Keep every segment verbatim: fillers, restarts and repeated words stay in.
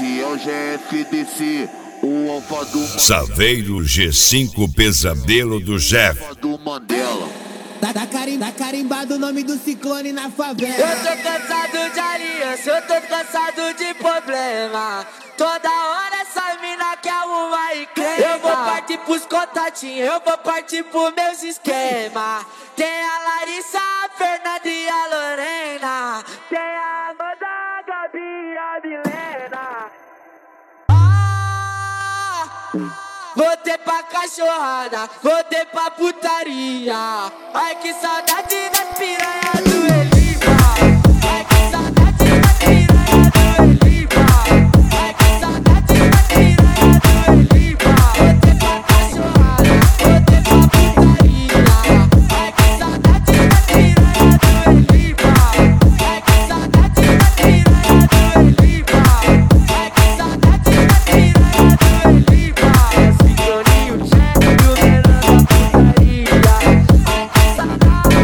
Esse é o G F D C, o alfa do Mandela. Saveiro G cinco Pesadelo do Jeff. Alfa do Mandela. Tá, tá, carim, tá carimbado o nome do ciclone na favela. Eu tô cansado de aliança, eu tô cansado de problema. Toda hora essa mina quer arrumar e crema. Eu vou partir pros contatinhos, eu vou partir pros meus esquemas. Tem a Larissa, a Fernanda e a Lorena. Tem a Amanda, a Gabi e a Milena. Ah, voltei pra cachorrada, voltei pra putaria. Ai que saudade das piranhas do Elipa. Ai que saudade das piranhas do Elipa. Ai que saudade das piranhas do Elipa. Voltei pra cachorrada, voltei pra putaria. Ai que saudade das piranhas do Elipa. Ai que saudade das piranhas do Elipa. Ai que saudade das piranhas do Elipa. Cicloninho, chefe do menor da putaria. Ai que saudade.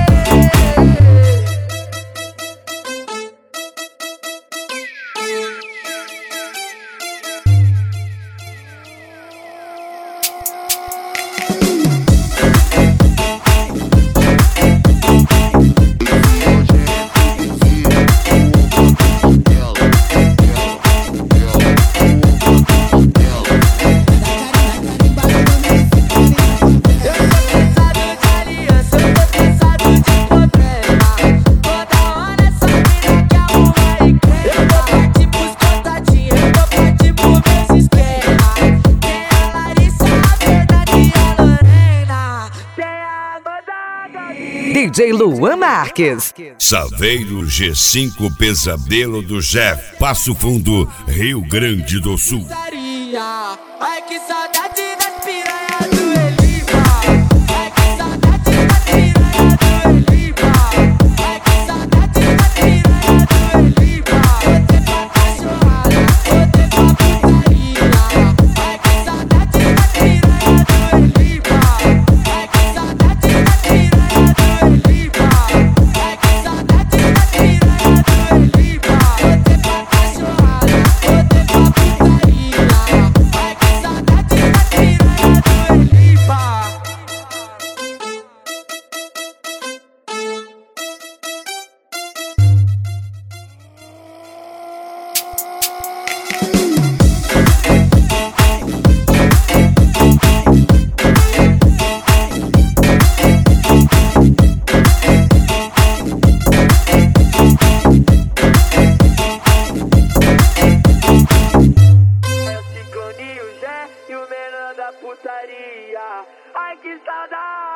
D J Luan Marques. Saveiro G cinco Pesadelo do Jeff. Passo Fundo, Rio Grande do Sul. Ai que saudade das piranhas do Elipa. Ai que saudade das piranhas do Elipa. Ai que saudade das piranhas do Elipa. Voltei pra cachorrada, voltei pra putaria. Ai que saudade das piranhas do Elipa. Ai que saudade das piranhas do Elipa. Ai que saudade das piranhas do Elipa. Voltei pra cachorrada, voltei pra putaria. Ai que saudade das piranhas do Elipa. É o Cicloninho, Jé e o menor da putaria. Ai que saudade.